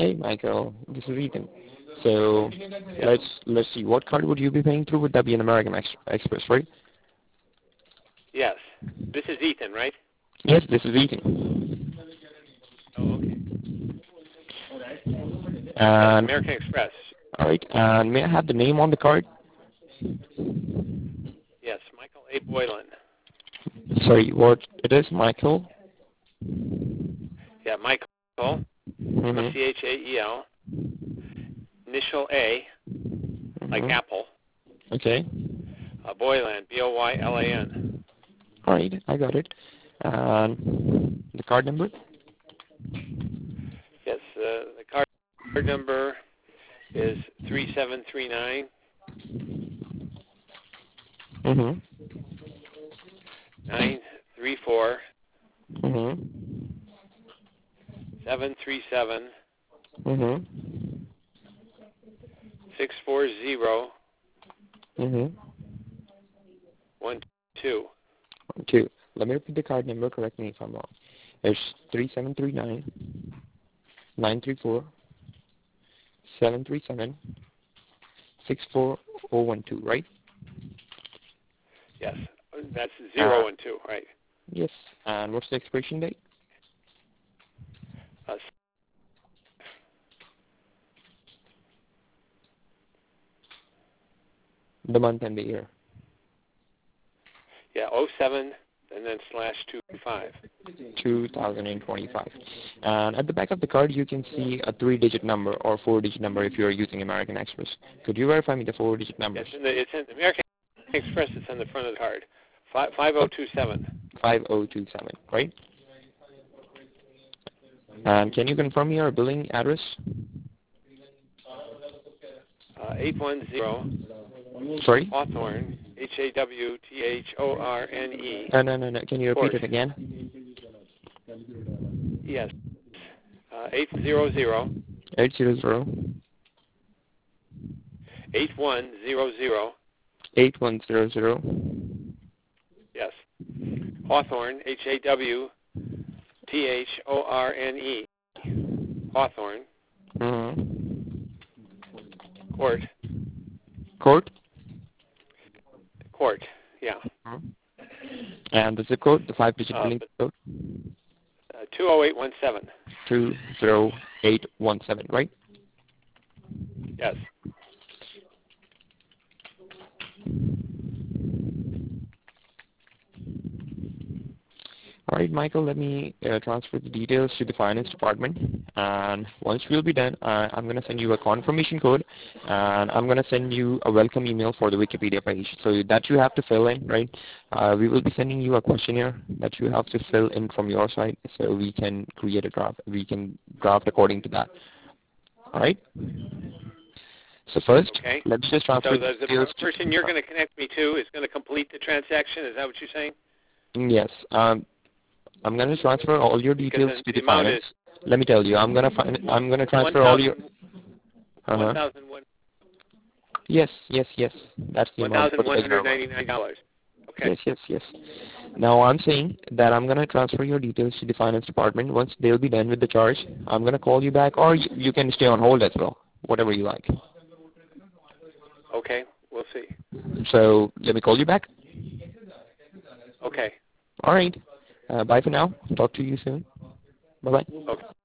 Hey, Michael. This is Ethan. So let's see. What card would you be paying through? Would that be an American Express, right? Yes. This is Ethan, right? Yes, this is Ethan. Oh, okay. Yes, And American Express. all right. And may I have the name on the card? Yes, Michael A. Boylan. Sorry, what it is, Michael? Yeah, Michael, Mm-hmm. C-H-A-E-L, initial A, like Apple, Okay. Boylan, B-O-Y-L-A-N. All right, I got it. And the card number? Yes, the card number is 3739 Mm-hmm. 934 Mm-hmm. 737 Mm-hmm. 640 Mm-hmm. 12. 2. Let me repeat the card number. Correct me if I'm wrong. It's 3739 934 737 64012, right? Yes, that's 0 and 2, right? Yes. And what's the expiration date? Uh, The month and the year. yeah, 07 and then /25. 2025. And at the back of the card, you can see a 3-digit number or 4-digit number if you're using American Express. Could you verify me the 4-digit numbers? It's in the American Express. It's on the front of the card. 5027. 5027, right? And can you confirm your billing address? 810 Sorry? Hawthorne, Hawthorne. No. Can you repeat it again? Yes. 800 800 8100. 8100. Yes. Hawthorne, Hawthorne. Hawthorne. Mm-hmm. Court. Court? Yeah. Mm-hmm. And the zip code, the 5-digit billing code? 20817. 20817, right? Yes. All right, Michael, let me transfer the details to the finance department. And once we'll be done, I'm going to send you a confirmation code, and I'm going to send you a welcome email for the Wikipedia page. So that you have to fill in, right? We will be sending you a questionnaire that you have to fill in from your side so we can create a draft. We can draft according to that. All right? So first, okay. Let's just transfer so the the person you're going to connect me to is going to complete the transaction. Is that what you're saying? Yes. I'm going to transfer all your details to the finance. Let me tell you, I'm going to transfer all your... 1,001. Yes. That's the amount. $1,199. Okay. Yes. Now I'm saying that I'm going to transfer your details to the finance department. Once they'll be done with the charge, I'm going to call you back, or you can stay on hold as well, whatever you like. Okay, we'll see. So let me call you back. Okay. All right. Bye for now. Talk to you soon. Bye-bye. Okay.